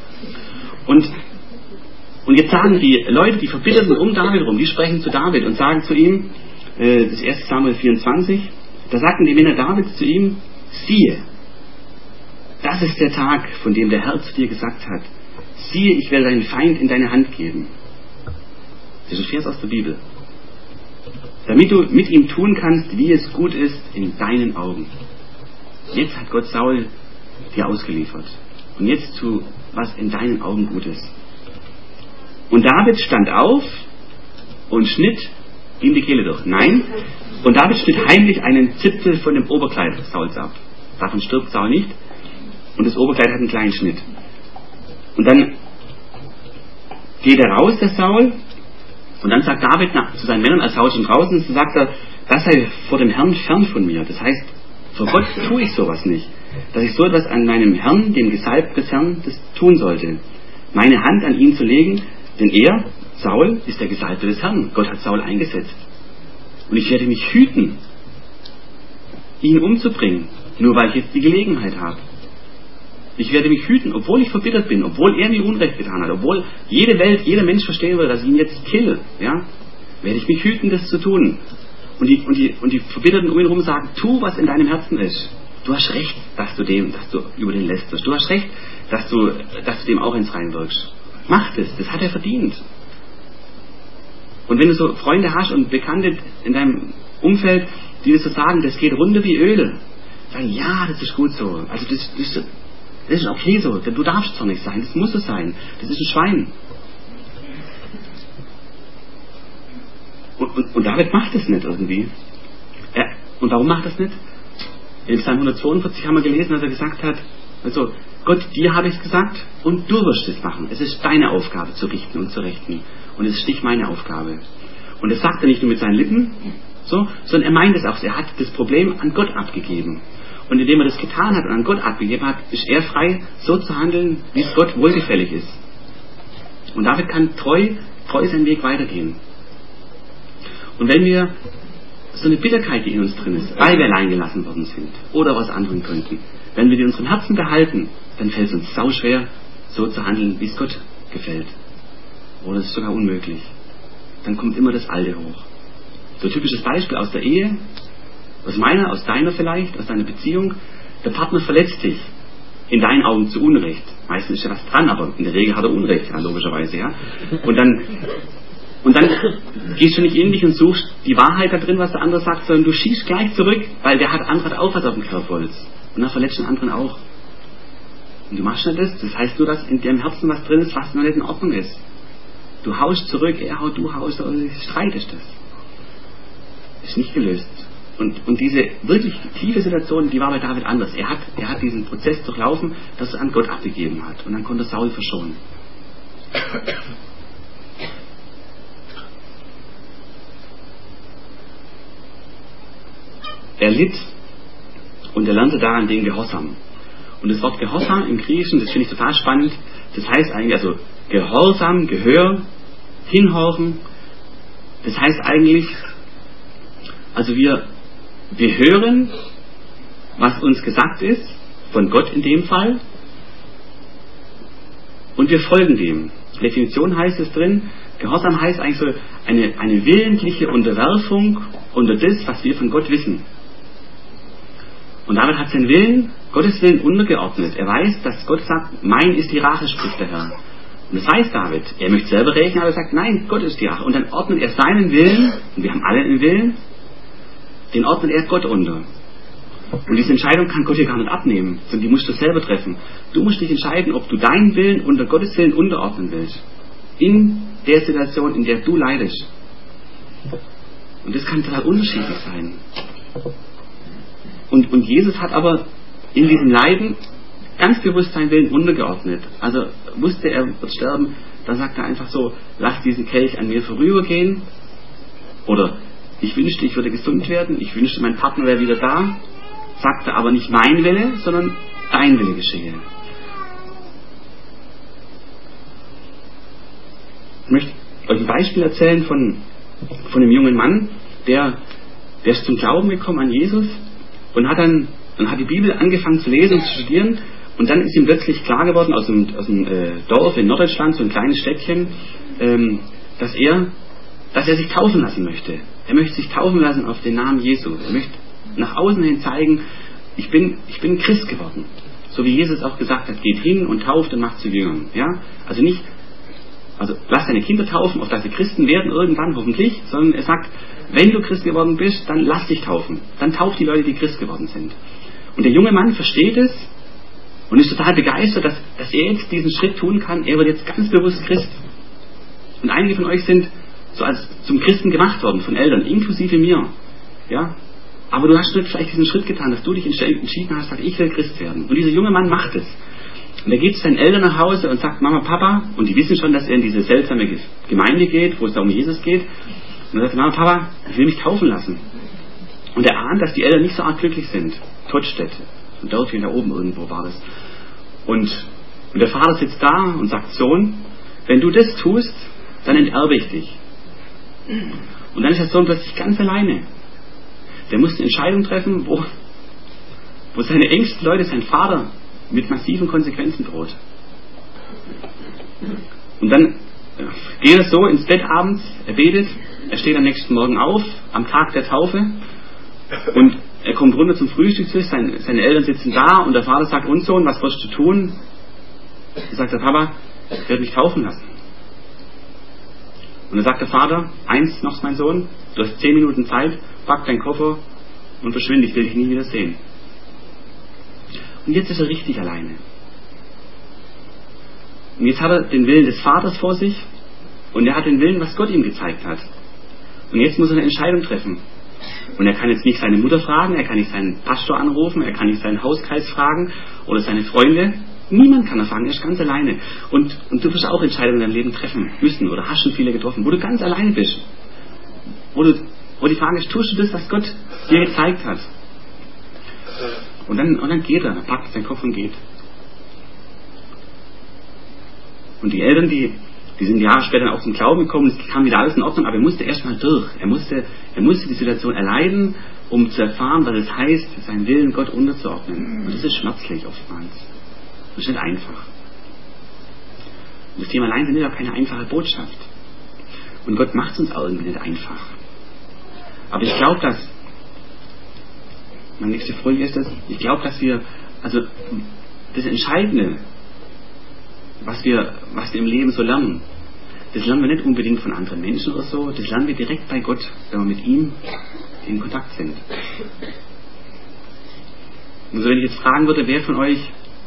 und jetzt sagen die Leute, die Verbitterten um David rum, die sprechen zu David und sagen zu ihm, das 1. Samuel 24, da sagten die Männer Davids zu ihm, siehe, das ist der Tag, von dem der Herr zu dir gesagt hat, siehe, ich werde deinen Feind in deine Hand geben. Das ist ein Vers aus der Bibel. Damit du mit ihm tun kannst, wie es gut ist in deinen Augen. Jetzt hat Gott Saul dir ausgeliefert. Und jetzt tu, was in deinen Augen gut ist. Und David stand auf und schnitt ihm die Kehle durch. Nein. Und David schnitt heimlich einen Zipfel von dem Oberkleid Sauls ab. Davon stirbt Saul nicht. Und das Oberkleid hat einen kleinen Schnitt. Und dann geht er raus, der Saul. Und dann sagt David zu seinen Männern, als Saul schon draußen ist, sagt er, das sei vor dem Herrn fern von mir. Das heißt, vor Gott tue ich sowas nicht. Dass ich so etwas an meinem Herrn, dem Gesalbten des Herrn, das tun sollte. Meine Hand an ihn zu legen, denn er, Saul, ist der Gesalbte des Herrn. Gott hat Saul eingesetzt. Und ich werde mich hüten, ihn umzubringen, nur weil ich jetzt die Gelegenheit habe. Ich werde mich hüten, obwohl ich verbittert bin, obwohl er mir Unrecht getan hat, obwohl jede Welt, jeder Mensch verstehen will, dass ich ihn jetzt kill, ja, werde ich mich hüten, das zu tun. Und die Verbitterten um ihn herum sagen, tu, was in deinem Herzen ist. Du hast recht, dass du über den lästerst. Du hast recht, dass du dem auch ins Rein wirkst. Mach das hat er verdient. Und wenn du so Freunde hast und Bekannte in deinem Umfeld, die das so sagen, das geht runter wie Öl, sagen, ja, das ist gut so. Also das ist okay so, denn du darfst doch nicht sein, das muss es sein. Das ist ein Schwein. Und David macht es nicht irgendwie. Und warum macht er es nicht? In Psalm 142 haben wir gelesen, dass er gesagt hat, also Gott, dir habe ich es gesagt und du wirst es machen. Es ist deine Aufgabe zu richten und zu rechten. Und es ist nicht meine Aufgabe. Und das sagt er nicht nur mit seinen Lippen, so, sondern er meint es auch. Er hat das Problem an Gott abgegeben. Und indem er das getan hat und an Gott abgegeben hat, ist er frei, so zu handeln, wie es Gott wohlgefällig ist. Und David kann treu seinen Weg weitergehen. Und wenn wir so eine Bitterkeit, die in uns drin ist, weil wir allein gelassen worden sind oder was anderen könnten, wenn wir die in unserem Herzen behalten, dann fällt es uns sauschwer, so zu handeln, wie es Gott gefällt. Oder es ist sogar unmöglich. Dann kommt immer das Alte hoch. So ein typisches Beispiel aus der Ehe, aus meiner, aus deiner vielleicht, aus deiner Beziehung. Der Partner verletzt dich, in deinen Augen zu Unrecht. Meistens ist ja was dran, aber in der Regel hat er Unrecht, ja, logischerweise, ja. Und dann gehst du nicht in dich und suchst die Wahrheit da drin, was der andere sagt, sondern du schießt gleich zurück, weil der andere hat auch was auf dem Kerbholz. Und dann verletzt den anderen auch. Und du machst nicht das. Das heißt nur, dass in deinem Herzen was drin ist, was noch nicht in Ordnung ist. Du haust zurück, er haut, du haust, oder streitest das. Ist nicht gelöst. Und diese wirklich tiefe Situation, die war bei David anders. Er hat diesen Prozess durchlaufen, dass er an Gott abgegeben hat. Und dann konnte er Saul verschonen. Er litt und er lernte daran den Gehorsam. Und das Wort Gehorsam im Griechischen, das finde ich total spannend, das heißt eigentlich also Gehorsam, Gehör, Hinhorchen. Das heißt eigentlich, also wir hören, was uns gesagt ist, von Gott in dem Fall, und wir folgen dem. Definition heißt es drin, Gehorsam heißt eigentlich so eine willentliche Unterwerfung unter das, was wir von Gott wissen. Und David hat seinen Willen, Gottes Willen untergeordnet. Er weiß, dass Gott sagt, mein ist die Rache, spricht der Herr. Und das weiß David. Er möchte selber rächen, aber er sagt, nein, Gott ist die Rache. Und dann ordnet er seinen Willen, und wir haben alle einen Willen, den ordnet er Gott unter. Und diese Entscheidung kann Gott dir gar nicht abnehmen, sondern die musst du selber treffen. Du musst dich entscheiden, ob du deinen Willen unter Gottes Willen unterordnen willst. In der Situation, in der du leidest. Und das kann total unterschiedlich sein. Und Jesus hat aber in diesem Leiden ganz bewusst seinen Willen untergeordnet. Also wusste er wird sterben, dann sagt er einfach so, lass diesen Kelch an mir vorübergehen. Oder ich wünschte, ich würde gesund werden, ich wünschte, mein Partner wäre wieder da. Sagte aber nicht mein Wille, sondern dein Wille geschehe. Ich möchte euch ein Beispiel erzählen von einem jungen Mann, der ist zum Glauben gekommen an Jesus und hat die Bibel angefangen zu lesen und zu studieren, und dann ist ihm plötzlich klar geworden aus dem Dorf in Norddeutschland, so ein kleines Städtchen, dass er sich taufen lassen möchte. Er möchte sich taufen lassen auf den Namen Jesu. Er möchte nach außen hin zeigen, ich bin Christ geworden. So wie Jesus auch gesagt hat, geht hin und tauft und macht zu Jüngern. Ja? Also lass deine Kinder taufen, auf dass sie Christen werden irgendwann, hoffentlich, sondern er sagt, wenn du Christ geworden bist, dann lass dich taufen. Dann tauft die Leute, die Christ geworden sind. Und der junge Mann versteht es und ist total begeistert, dass er jetzt diesen Schritt tun kann. Er wird jetzt ganz bewusst Christ. Und einige von euch sind so als zum Christen gemacht worden, von Eltern, inklusive mir. Ja? Aber du hast nicht vielleicht diesen Schritt getan, dass du dich entschieden hast, ich will Christ werden. Und dieser junge Mann macht es. Und er geht zu seinen Eltern nach Hause und sagt, Mama, Papa, und die wissen schon, dass er in diese seltsame Gemeinde geht, wo es da um Jesus geht. Und er sagt, Mama, Papa, ich will mich taufen lassen. Und er ahnt, dass die Eltern nicht so arg glücklich sind. Tottstedt, so ein Dörfchen da oben irgendwo war das. Und der Vater sitzt da und sagt, Sohn, wenn du das tust, dann enterbe ich dich. Und dann ist der Sohn plötzlich ganz alleine. Der muss eine Entscheidung treffen, wo seine engsten Leute, sein Vater, mit massiven Konsequenzen droht. Und dann geht er so ins Bett abends, er betet, er steht am nächsten Morgen auf, am Tag der Taufe, und er kommt runter zum Frühstückstisch, seine Eltern sitzen da, und der Vater sagt, und Sohn, was wirst du tun? Da sagt der Papa, ich werde mich taufen lassen. Und dann sagt der Vater, eins noch, mein Sohn, du hast 10 Minuten Zeit, pack deinen Koffer und verschwinde, ich will dich nie wieder sehen. Und jetzt ist er richtig alleine. Und jetzt hat er den Willen des Vaters vor sich, und er hat den Willen, was Gott ihm gezeigt hat. Und jetzt muss er eine Entscheidung treffen. Und er kann jetzt nicht seine Mutter fragen, er kann nicht seinen Pastor anrufen, er kann nicht seinen Hauskreis fragen oder seine Freunde. Niemand kann er fragen, er ist ganz alleine. Und du wirst auch Entscheidungen in deinem Leben treffen müssen oder hast schon viele getroffen, wo du ganz alleine bist. Wo die Frage ist, tust du das, was Gott dir gezeigt hat? Und dann geht er packt seinen Kopf und geht. Und die Eltern, die sind Jahre später auch zum Glauben gekommen, es kam wieder alles in Ordnung, aber er musste erstmal durch. Er musste die Situation erleiden, um zu erfahren, was es heißt, seinen Willen Gott unterzuordnen. Und das ist schmerzlich oftmals. Das ist nicht einfach. Und das Thema Alleinsein ist auch keine einfache Botschaft. Und Gott macht es uns auch irgendwie nicht einfach. Aber ich glaube, meine nächste Folie ist das, ich glaube, dass wir, also das Entscheidende, was wir im Leben so lernen, das lernen wir nicht unbedingt von anderen Menschen oder so, das lernen wir direkt bei Gott, wenn wir mit ihm in Kontakt sind. Also wenn ich jetzt fragen würde, wer von euch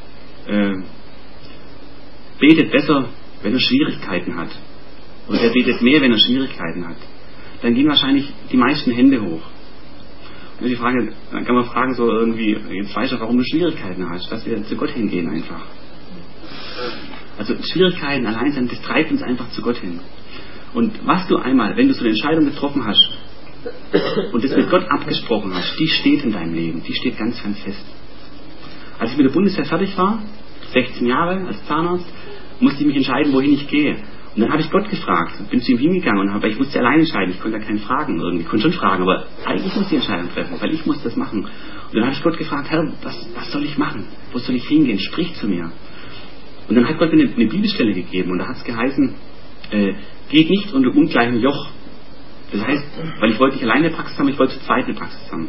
betet besser, wenn er Schwierigkeiten hat, oder wer betet mehr, wenn er Schwierigkeiten hat, dann gehen wahrscheinlich die meisten Hände hoch. Dann kann man fragen, so irgendwie, jetzt weißt du, warum du Schwierigkeiten hast, dass wir zu Gott hingehen einfach. Also Schwierigkeiten, allein sein, das treibt uns einfach zu Gott hin. Und was du einmal, wenn du so eine Entscheidung getroffen hast und das mit Gott abgesprochen hast, die steht in deinem Leben, die steht ganz, ganz fest. Als ich mit der Bundeswehr fertig war, 16 Jahre als Zahnarzt, musste ich mich entscheiden, wohin ich gehe. Und dann habe ich Gott gefragt, bin zu ihm hingegangen, aber ich musste alleine entscheiden, ich konnte da keinen fragen irgendwie. Ich konnte schon fragen, aber eigentlich musste ich die Entscheidung treffen, weil ich musste das machen. Und dann habe ich Gott gefragt, Herr, was soll ich machen? Wo soll ich hingehen? Sprich zu mir. Und dann hat Gott mir eine Bibelstelle gegeben und da hat es geheißen, geht nicht unter ungleichem Joch. Das heißt, weil ich wollte nicht alleine eine Praxis haben, ich wollte zu zweit eine Praxis haben.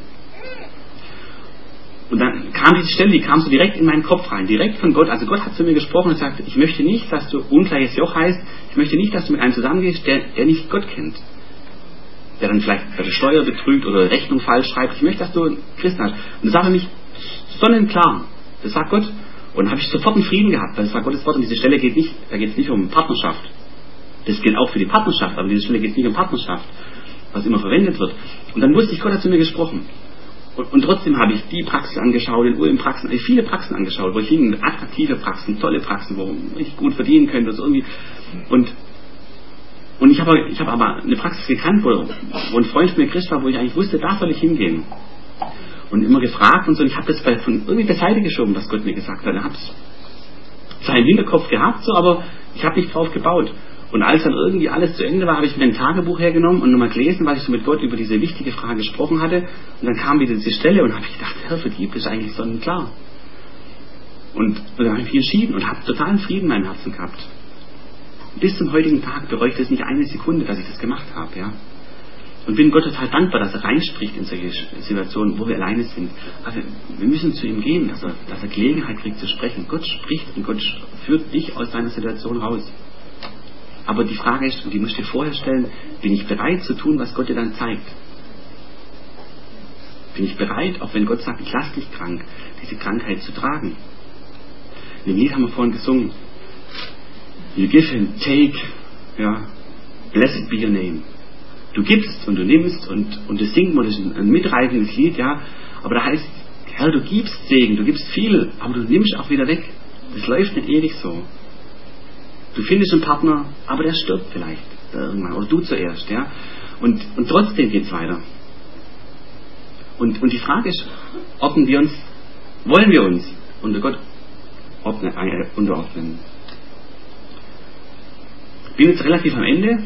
Und dann kam diese Stelle, die kam so direkt in meinen Kopf rein, direkt von Gott. Also Gott hat zu mir gesprochen und sagt, ich möchte nicht, dass du ungleiches Joch heißt, ich möchte nicht, dass du mit einem zusammengehst, der nicht Gott kennt. Der dann vielleicht bei der Steuer betrügt oder Rechnung falsch schreibt. Ich möchte, dass du einen Christen hast. Und das war für mich sonnenklar. Das sagt Gott. Und dann habe ich sofort einen Frieden gehabt, weil das war Gottes Wort und diese Stelle geht nicht, da geht es nicht um Partnerschaft. Das gilt auch für die Partnerschaft, aber diese Stelle geht es nicht um Partnerschaft, was immer verwendet wird. Und dann wusste ich, Gott hat zu mir gesprochen. Und trotzdem habe ich die Praxis angeschaut, in Praxen, viele Praxen angeschaut, wo ich hing, attraktive Praxen, tolle Praxen, wo ich gut verdienen könnte. So irgendwie. Und ich habe aber eine Praxis gekannt, wo ein Freund von mir Christ war, wo ich eigentlich wusste, da soll ich hingehen. Und immer gefragt und so, und ich habe das irgendwie beiseite geschoben, was Gott mir gesagt hat. Ich habe es zwar im Hinterkopf gehabt, so, aber ich habe nicht drauf gebaut. Und als dann irgendwie alles zu Ende war, habe ich mir ein Tagebuch hergenommen und nochmal gelesen, was ich so mit Gott über diese wichtige Frage gesprochen hatte. Und dann kam wieder diese Stelle und habe ich gedacht, Herr, für die ist eigentlich sonnenklar. Und dann habe ich mich entschieden und habe totalen Frieden in meinem Herzen gehabt. Bis zum heutigen Tag bereue ich das nicht eine Sekunde, dass ich das gemacht habe. Ja? Und bin Gott total dankbar, dass er reinspricht in solche Situationen, wo wir alleine sind. Aber wir müssen zu ihm gehen, dass er Gelegenheit kriegt zu sprechen. Gott spricht und Gott führt dich aus deiner Situation raus. Aber die Frage ist, und die musst du dir vorher stellen, bin ich bereit zu tun, was Gott dir dann zeigt? Bin ich bereit, auch wenn Gott sagt, ich lass dich krank, diese Krankheit zu tragen? In dem Lied haben wir vorhin gesungen, you give and take, ja, blessed be your name. Du gibst und du nimmst und das singt man, das ist ein mitreißendes Lied, ja, aber da heißt, Herr, du gibst Segen, du gibst viel, aber du nimmst auch wieder weg. Das läuft nicht ewig so. Du findest einen Partner, aber der stirbt vielleicht irgendwann, oder du zuerst, ja. Und trotzdem geht's weiter. Und die Frage ist, wollen wir uns unter Gott unterordnen? Ich bin jetzt relativ am Ende.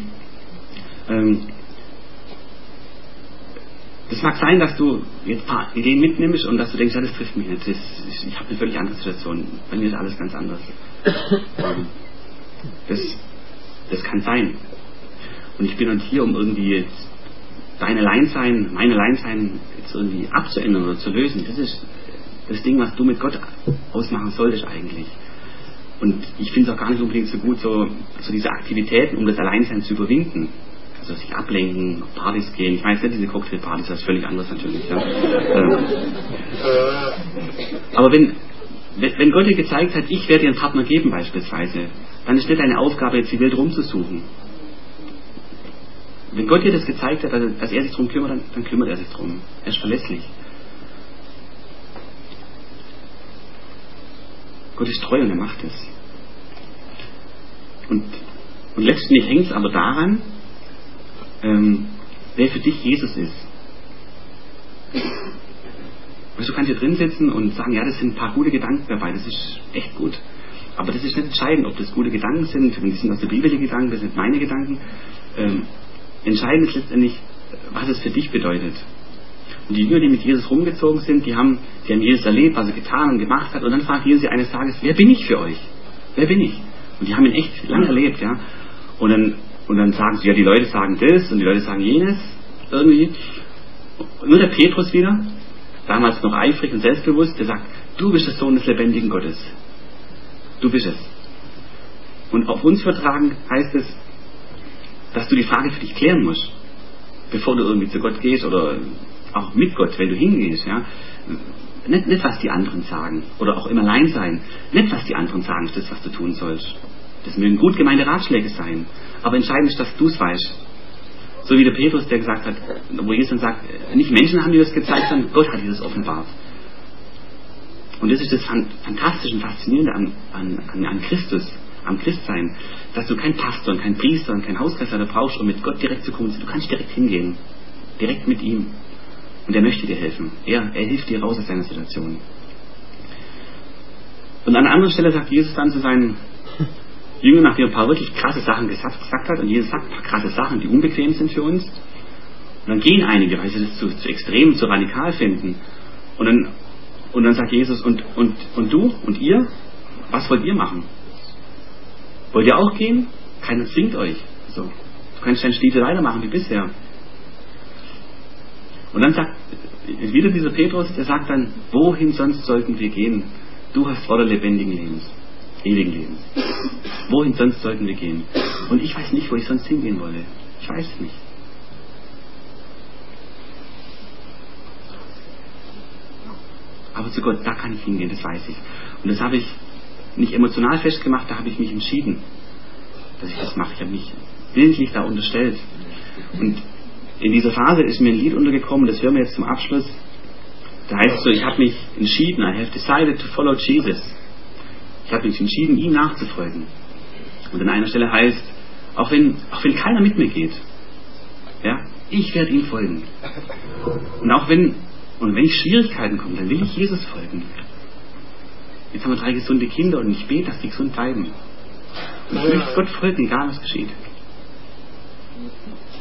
Es mag sein, dass du jetzt ein paar Ideen mitnimmst und dass du denkst, ja, das trifft mich nicht. Ich habe eine völlig andere Situation. Bei mir ist alles ganz anders. Das kann sein. Und ich bin nicht hier, um irgendwie meine Alleinsein jetzt irgendwie abzuändern oder zu lösen. Das ist das Ding, was du mit Gott ausmachen solltest eigentlich. Und ich finde es auch gar nicht unbedingt so gut, so diese Aktivitäten, um das Alleinsein zu überwinden. Also sich ablenken, auf Partys gehen. Ich meine jetzt nicht diese Cocktailpartys, das ist völlig anders natürlich. Ja. Aber wenn Gott dir gezeigt hat, ich werde dir einen Partner geben beispielsweise, dann ist nicht deine Aufgabe, jetzt die Welt rumzusuchen. Wenn Gott dir das gezeigt hat, dass er sich darum kümmert, dann kümmert er sich darum. Er ist verlässlich. Gott ist treu und er macht es. Und letztendlich hängt es aber daran, wer für dich Jesus ist. Weißt du, kannst hier drin sitzen und sagen, ja, das sind ein paar gute Gedanken dabei, das ist echt gut. Aber das ist nicht entscheidend, ob das gute Gedanken sind, die sind aus der Bibel die Gedanken, das sind meine Gedanken. Entscheidend ist letztendlich, was es für dich bedeutet. Und die Jünger, die mit Jesus rumgezogen sind, die haben Jesus erlebt, was er getan und gemacht hat, und dann fragt Jesus sie eines Tages, wer bin ich für euch? Wer bin ich? Und die haben ihn echt lange erlebt, ja. Und dann sagen sie, ja, die Leute sagen das und die Leute sagen jenes, irgendwie. Und nur der Petrus wieder, damals noch eifrig und selbstbewusst, der sagt, du bist der Sohn des lebendigen Gottes. Du bist es. Und auf uns vertragen heißt es, dass du die Frage für dich klären musst, bevor du irgendwie zu Gott gehst oder auch mit Gott, wenn du hingehst. Ja? Nicht, was die anderen sagen oder auch im Alleinsein. Nicht, was die anderen sagen, ist das, was du tun sollst. Das mögen gut gemeinte Ratschläge sein, aber entscheidend ist, dass du es weißt. So wie der Petrus, der gesagt hat, wo Jesus dann sagt, nicht Menschen haben dir das gezeigt, sondern Gott hat dir das offenbart. Und das ist das Fantastische und Faszinierende an Christus, am Christsein, dass du kein Pastor und kein Priester und kein Hausmeister brauchst, um mit Gott direkt zu kommunizieren. Du kannst direkt hingehen, direkt mit ihm. Und er möchte dir helfen. Er hilft dir raus aus deiner Situation. Und an einer anderen Stelle sagt Jesus dann zu seinen Jüngern, nachdem er ein paar wirklich krasse Sachen gesagt hat, und Jesus sagt ein paar krasse Sachen, die unbequem sind für uns. Und dann gehen einige, weil sie das zu extrem, zu radikal finden. Und dann sagt Jesus, und du und ihr, was wollt ihr machen? Wollt ihr auch gehen? Keiner zwingt euch. So, du kannst deinen Stiefel weitermachen wie bisher. Und dann sagt wieder dieser Petrus, der sagt dann, wohin sonst sollten wir gehen? Du hast Worte lebendigen Lebens, ewigen Lebens. Wohin sonst sollten wir gehen? Und ich weiß nicht, wo ich sonst hingehen wolle. Ich weiß es nicht. Aber zu Gott, da kann ich hingehen, das weiß ich. Und das habe ich nicht emotional festgemacht, da habe ich mich entschieden, dass ich das mache. Ich habe mich willentlich da unterstellt. Und in dieser Phase ist mir ein Lied untergekommen, das hören wir jetzt zum Abschluss. Da heißt es so, ich habe mich entschieden, I have decided to follow Jesus. Ich habe mich entschieden, ihm nachzufolgen. Und an einer Stelle heißt, auch wenn keiner mit mir geht, ja, ich werde ihm folgen. Und wenn Schwierigkeiten kommen, dann will ich Jesus folgen. Jetzt haben wir 3 gesunde Kinder und ich bete, dass die gesund bleiben. Und ich möchte Gott folgen, egal was geschieht.